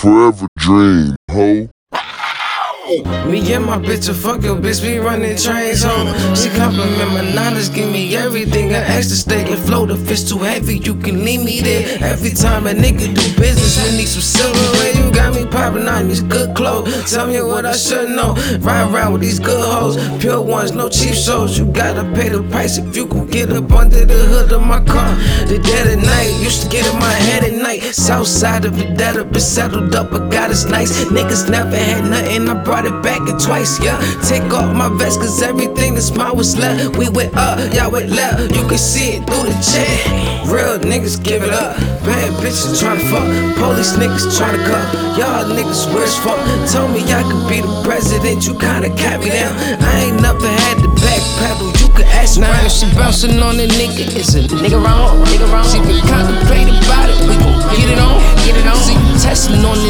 Forever dream, ho. Me and my bitch a fuck your bitch, we running trains home. She compliment my knowledge, give me everything. I asked to stay and float, if it's too heavy, you can leave me there. Every time a nigga do business, we need some silverware. You got me popping on these good clothes. Tell me what I should know. Ride around with these good hoes, pure ones, no cheap shows. You gotta pay the price if you can get up under the hood of my car. The dead at night, used to get in my head at night. South side of it, that up, been settled up, but God is nice. Niggas never had nothing, I brought it back and twice, yeah. Take off my vest, cause everything that's mine was left. We went up, y'all went left. You can see it through the chat. Real niggas give it up. Bad bitches tryna fuck. Police niggas tryna cut. Y'all niggas weird as fuck. Told me I could be the president, you kinda cat me down. I ain't never had to backpedal, you could ask now. If she bouncing on a nigga, it's a nigga wrong, nigga wrong. She been contemplating about it, we gon' get it on, get it on. See, testing on